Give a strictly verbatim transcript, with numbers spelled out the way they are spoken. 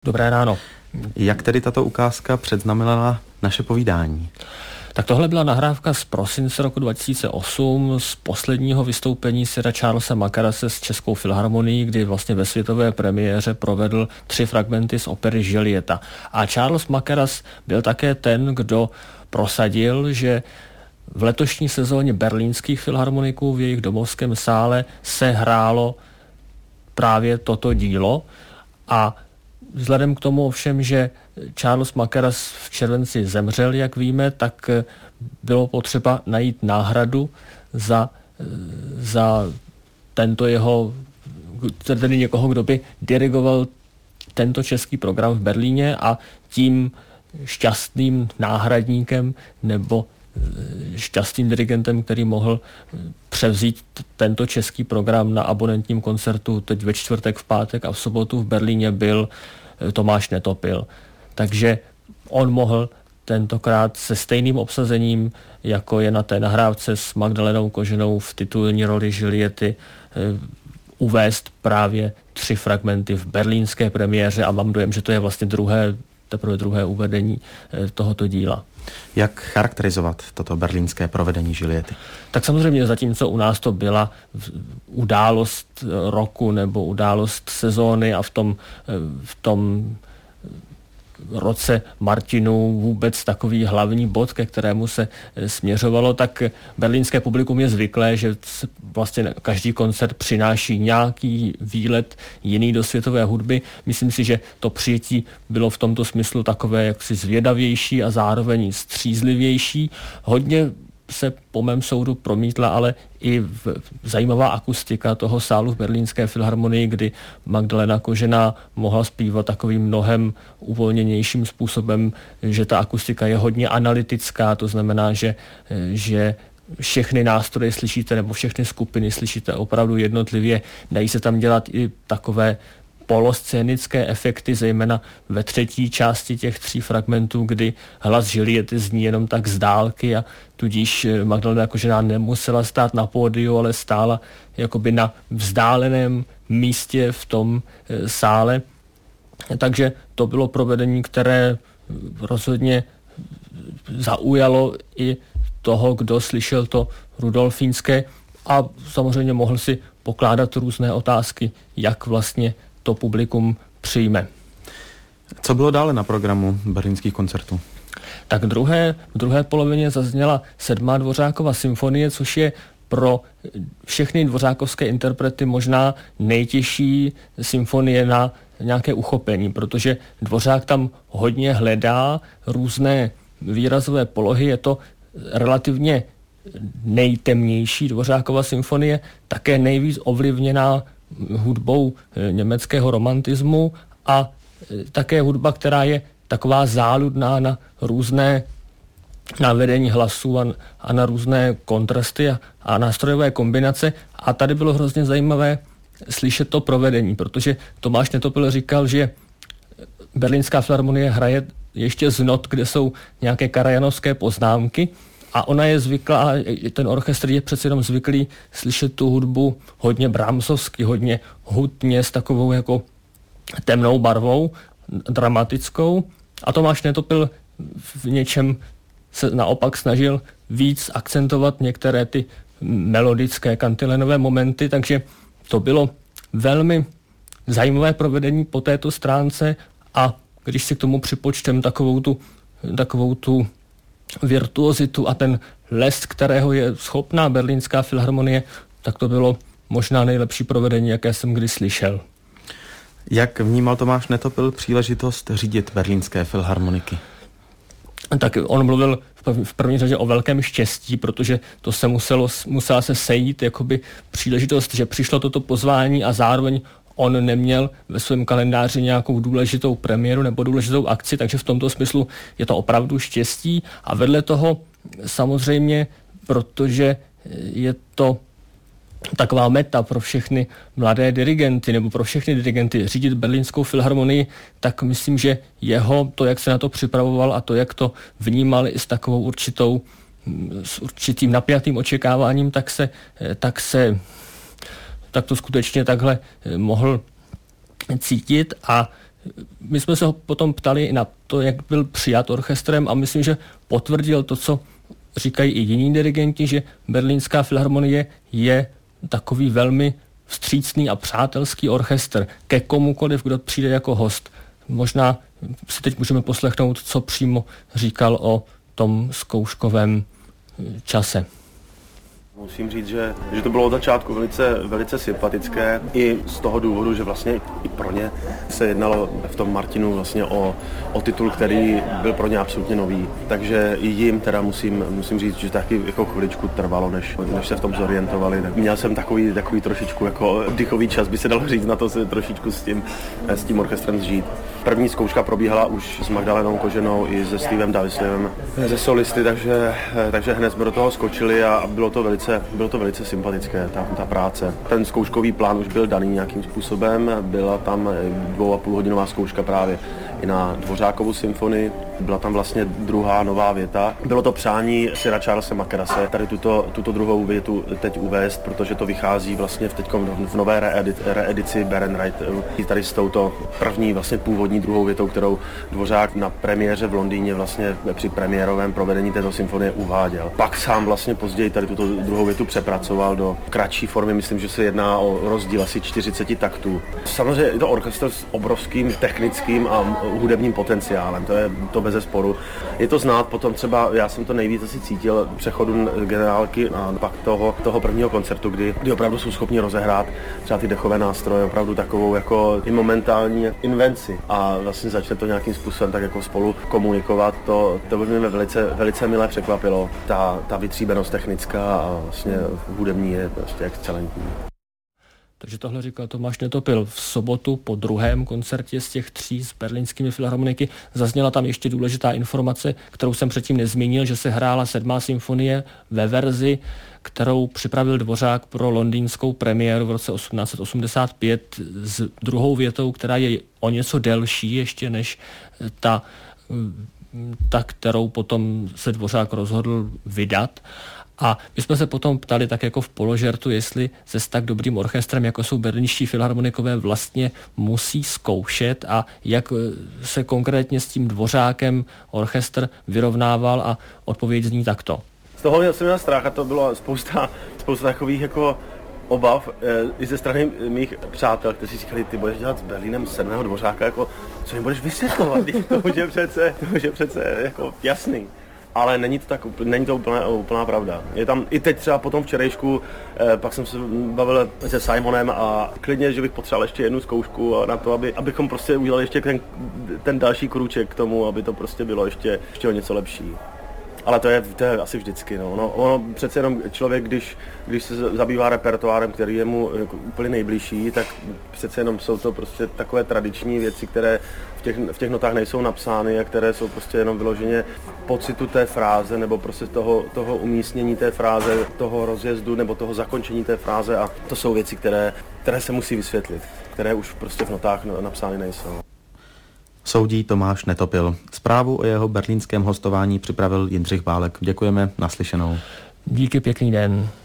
Dobré ráno. Jak tedy tato ukázka předznamenala naše povídání? Tak tohle byla nahrávka z prosince roku dva tisíce osm z posledního vystoupení Sira Charlesa Mackerrase s Českou filharmonií, kdy vlastně ve světové premiéře provedl tři fragmenty z opery Julieta. A Charles Mackerras byl také ten, kdo prosadil, že v letošní sezóně berlínských filharmoniků v jejich domovském sále se hrálo právě toto dílo. A vzhledem k tomu ovšem, že Charles Mackerras v červenci zemřel, jak víme, tak bylo potřeba najít náhradu za, za tento jeho, tedy někoho, kdo by dirigoval tento český program v Berlíně, a tím šťastným náhradníkem nebo šťastným dirigentem, který mohl převzít tento český program na abonentním koncertu teď ve čtvrtek, v pátek a v sobotu v Berlíně, byl Tomáš Netopil. Takže on mohl tentokrát se stejným obsazením, jako je na té nahrávce s Magdalenou Koženou v titulní roli Juliety, uvést právě tři fragmenty v berlínské premiéře, a mám dojem, že to je vlastně druhé, teprve druhé uvedení tohoto díla. Jak charakterizovat toto berlínské provedení Juliety? Tak samozřejmě zatímco u nás to byla událost roku nebo událost sezóny a v tom, v tom roce Martinů vůbec takový hlavní bod, ke kterému se směřovalo, tak berlínské publikum je zvyklé, že vlastně každý koncert přináší nějaký výlet jiný do světové hudby. Myslím si, že to přijetí bylo v tomto smyslu takové jaksi zvědavější a zároveň střízlivější. Hodně se po mém soudu promítla ale i v zajímavá akustika toho sálu v berlínské filharmonii, kdy Magdalena Kožená mohla zpívat takovým mnohem uvolněnějším způsobem, že ta akustika je hodně analytická, to znamená, že, že všechny nástroje slyšíte, nebo všechny skupiny slyšíte opravdu jednotlivě. Dají se tam dělat i takové poloscénické efekty, zejména ve třetí části těch tří fragmentů, kdy hlas Juliety zní jenom tak z dálky, a tudíž Magdalena Kožená nemusela stát na pódiu, ale stála jakoby na vzdáleném místě v tom e, sále. Takže to bylo provedení, které rozhodně zaujalo i toho, kdo slyšel to rudolfínské, a samozřejmě mohl si pokládat různé otázky, jak vlastně to publikum přijme. Co bylo dále na programu berlínských koncertů? Tak druhé, v druhé polovině zazněla sedmá Dvořákova symfonie, což je pro všechny dvořákovské interprety možná nejtěžší symfonie na nějaké uchopení, protože Dvořák tam hodně hledá různé výrazové polohy. Je to relativně nejtemnější Dvořákova symfonie, také nejvíc ovlivněná hudbou německého romantismu, a také hudba, která je taková záludná na různé navedení hlasů a, a na různé kontrasty a, a nástrojové kombinace. A tady bylo hrozně zajímavé slyšet to provedení, protože Tomáš Netopil říkal, že berlínská filharmonie hraje ještě z not, kde jsou nějaké karajanovské poznámky, a ona je zvyklá, ten orchestr je přece jenom zvyklý slyšet tu hudbu hodně brahmsovsky, hodně hutně, s takovou jako temnou barvou, dramatickou. A Tomáš Netopil v něčem se naopak snažil víc akcentovat některé ty melodické kantilenové momenty, takže to bylo velmi zajímavé provedení po této stránce. A když si k tomu připočtem takovou tu, takovou tu virtuozitu a ten lesk, kterého je schopná berlínská filharmonie, tak to bylo možná nejlepší provedení, jaké jsem kdy slyšel. Jak vnímal Tomáš Netopil příležitost řídit berlínské filharmoniky? Tak on mluvil v první řadě o velkém štěstí, protože to se muselo, musela se sejít jakoby příležitost, že přišlo toto pozvání a zároveň on neměl ve svém kalendáři nějakou důležitou premiéru nebo důležitou akci, takže v tomto smyslu je to opravdu štěstí. A vedle toho samozřejmě, protože je to taková meta pro všechny mladé dirigenty nebo pro všechny dirigenty řídit berlínskou filharmonii, tak myslím, že jeho, to, jak se na to připravoval a to, jak to vnímal i s takovou určitou, s určitým napjatým očekáváním, tak se, tak se tak to skutečně takhle mohl cítit. A My jsme se ho potom ptali i na to, jak byl přijat orchestrem a myslím, že potvrdil to, co říkají i jiní dirigenti, že Berlínská filharmonie je takový velmi vstřícný a přátelský orchestr ke komukoliv, kdo přijde jako host. Možná si teď můžeme poslechnout, co přímo říkal o tom zkouškovém čase. Musím říct, že, že to bylo od začátku velice, velice sympatické i z toho důvodu, že vlastně i pro ně se jednalo v tom Martinu vlastně o, o titul, který byl pro ně absolutně nový. Takže i jim teda musím, musím říct, že taky jako chviličku trvalo, než, než se v tom zorientovali. Měl jsem takový, takový trošičku jako dechový čas, by se dalo říct, na to se trošičku s tím, s tím orchestrem zžít. První zkouška probíhala už s Magdalenou Koženou i se Stevem Davislem ze solisty, takže, takže hned jsme do toho skočili a bylo to velice, bylo to velice sympatické, ta, ta práce. Ten zkouškový plán už byl daný nějakým způsobem, byla tam dvou a půl hodinová zkouška právě i na Dvořákovu symfonii, byla tam vlastně druhá nová věta. Bylo to přání Sira Charlese Makerase tady tuto, tuto druhou větu teď uvést, protože to vychází vlastně v, teďkom, v nové reedit, reedici Berenreich, tady s touto první vlastně původní druhou větou, kterou Dvořák na premiéře v Londýně vlastně při premiérovém provedení této symfonie uváděl. Pak sám vlastně později tady tuto druhou větu přepracoval do kratší formy, myslím, že se jedná o rozdíl asi čtyřicet taktů. Samozřejmě je to orchestr s obrovským technickým a hudebním potenciálem, to je to bez sporu. Je to znát potom třeba, já jsem to nejvíc asi cítil přechodu generálky a pak toho, toho prvního koncertu, kdy, kdy opravdu jsou schopni rozehrát třeba ty dechové nástroje, opravdu takovou jako i momentální invenci a vlastně začne to nějakým způsobem tak jako spolu komunikovat, to, to by mě velice, velice milé překvapilo. Ta, ta vytříbenost technická a vlastně hudební je prostě excelentní. Takže tohle říkal Tomáš Netopil. V sobotu po druhém koncertě z těch tří s berlínskými filharmoniky zazněla tam ještě důležitá informace, kterou jsem předtím nezmínil, že se hrála sedmá symfonie ve verzi, kterou připravil Dvořák pro londýnskou premiéru v roce osmnáct set osmdesát pět s druhou větou, která je o něco delší ještě než ta, ta kterou potom se Dvořák rozhodl vydat. A my jsme se potom ptali tak jako v položertu, jestli se s tak dobrým orchestrem, jako jsou berlínští filharmonikové, vlastně musí zkoušet a jak se konkrétně s tím Dvořákem orchestr vyrovnával a odpověď zní takto. Z toho jsem měl strach a to bylo spousta, spousta takových jako obav e, i ze strany mých přátel, kteří říkali, ty budeš dělat s Berlínem sedmého Dvořáka, jako, co jim budeš vysvětlovat, to už je přece, to už je přece jako jasný. Ale není to tak, není to úplná, úplná pravda. Je tam i teď třeba po tom včerejšku, eh, pak jsem se bavil se Simonem a klidně, že bych potřeboval ještě jednu zkoušku na to, aby, abychom prostě udělali ještě ten, ten další krůček k tomu, aby to prostě bylo ještě, ještě o něco lepší. Ale to je, to je asi vždycky. No. Ono, ono přece jenom člověk, když, když se zabývá repertoárem, který je mu jako úplně nejbližší, tak přece jenom jsou to prostě takové tradiční věci, které v těch, v těch notách nejsou napsány a které jsou prostě jenom vyloženě pocitu té fráze nebo prostě toho, toho umístění té fráze, toho rozjezdu nebo toho zakončení té fráze a to jsou věci, které, které se musí vysvětlit, které už prostě v notách napsány nejsou. Soudí Tomáš Netopil. Zprávu o jeho berlínském hostování připravil Jindřich Válek. Děkujeme, naslyšenou. Díky, pěkný den.